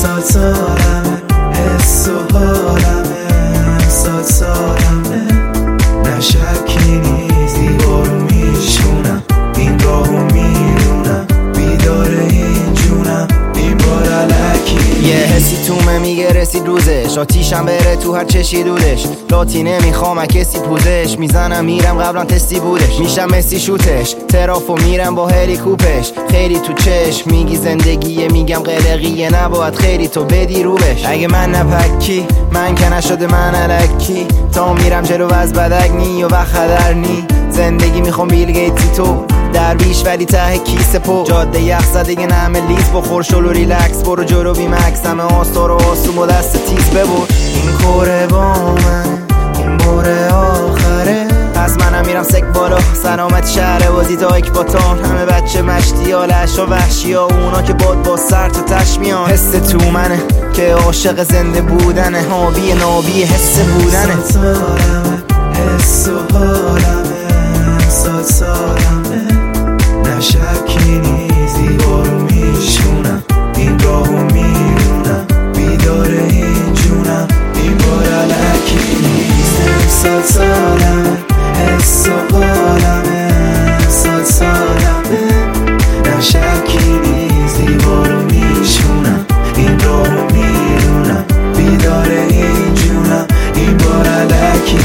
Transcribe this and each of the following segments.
سالمه حس و حالمه سالمه نه شکی نیست دیوارو میشونم این راهو میرونم بیدار این جونم این بار علکی یه حسی تومه میگه رسید روزش آتیشم بره تو هر چشی دودش لاتی نمیخوام کسی پوزش میزنم میرم قبلا تستی بودش میشم مسی شوتش ترافو میرم با هلیکوپش خیلی تو چشم میگی زندگیه میگم قلقیه نباید خیلی تو بدی رو بش اگه من نپکی من که نشده من الکی تا میرم جلو از بدک نی و خطر نی زندگی میخوام بیل گیتی تو درویش ولی ته کیسه پو جاده یخ زدگه نمه لیز بخور شلو ریلکس برو جلو بی مکس همه آستار و آسوم و دست تیز ببر این کوره با منه این باره آخره از منم میرم سک بالا سلامت شهر بازی تا اکباتان همه بچه مشتی ها لش و وحشی ها اونا که باد با سر تو تشمیان حس تو منه که عاشق زنده بودنه هابی نابی حس بودنه سالمه حس و حالمه سالمه نه شکی نیست دیوارو میشونم این راهو میرونم بیدار این جونم این بار علکی نیست سالمه حس و حالمه سالمه نه شکی نیست دیوارو میشونم این راهو میرونم بیدار این جونم این بار علکی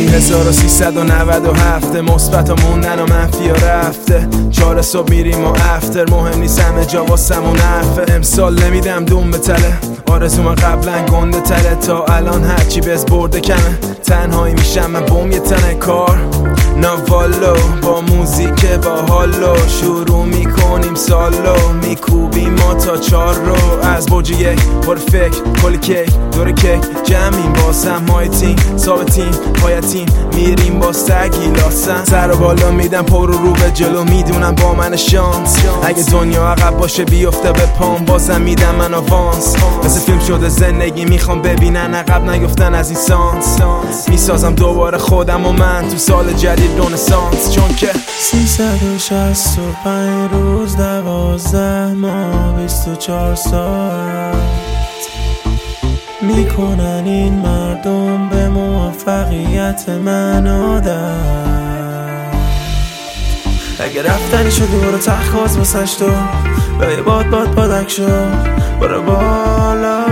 1397 مثبت و موندن و منفی ها رفته 4 صبح میریم و افتر مهم نیست همه جا واسمون حرفه امسال نمیدم دوم به تله آرزوم قبلا گنده تره تا الان هرچی بز برده کمه تنهایی میشم من بوم یه تنه کار ناوالو با موزیک با حالو شروع میکنیم سالو میکوبیم ما تا 4 رو از برج 1 پر فکر کل کیک دور کیک جمعیم بازم مایتین ثابتیم پایتیم میریم با سگی لاسن سر و بالا میدم پر رو به جلو میدونم با من شانس اگه دنیا عقب باشه بیفته به پام بازم میدم من آوانس مثل فیلم شده زندگی میخوام ببینن عقب نیفتن از این سانس میسازم دوباره خودم و من تو سال جدید رنسانس چون که 365 روز 12 ماه 24 ساعت میکنن این مردم به موفقیت من عادت اگه رفتنی شدی برو تخواز واسش تو لایه بادک شو برو بالا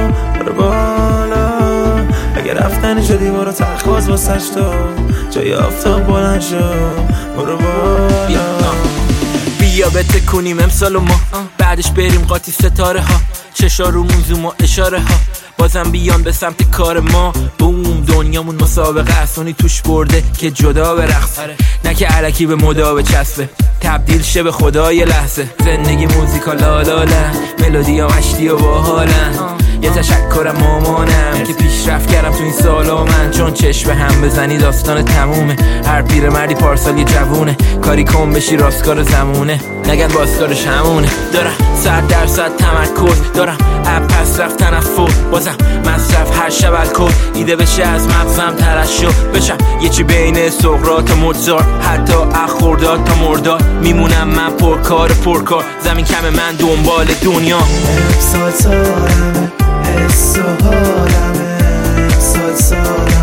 اگه رفتنی شدی برو تخواز واسش تو جای آفتاب بلند شو برو بالا بیا بتکونیم امسال و ما بعدش بریم قاطی ستاره ها چشا رومون زوم و اشاره ها بازم بیان به سمت کار ما بوم دنیامون مسابقه اسونی توش برده که جدا برقص نه که علکی به مدا بچسبه تبدیل شه به خدای لحظه زندگی موزیکا لالاله ملودی ها مشتی و باحالن یه تشکرم مامانم که پیشرفت کردم تو این سالا من چون چشم هم بزنی داستان تمومه هر پیر مردی پارسال یه جوونه کاری کن بشی راستکار زمونه نگن باستارش همونه دارم 100% تمرکز دارم اب پس رفت تنفر بازم مصرف هر شب الکل ایده بشه از مغزم ترشح بشم یه چی بین سقراط و موزارت حتی اخورداد تا مرداد میمونم من پرکار زمین کم من دنبال دنیا سالمه حس و حالمه سالمه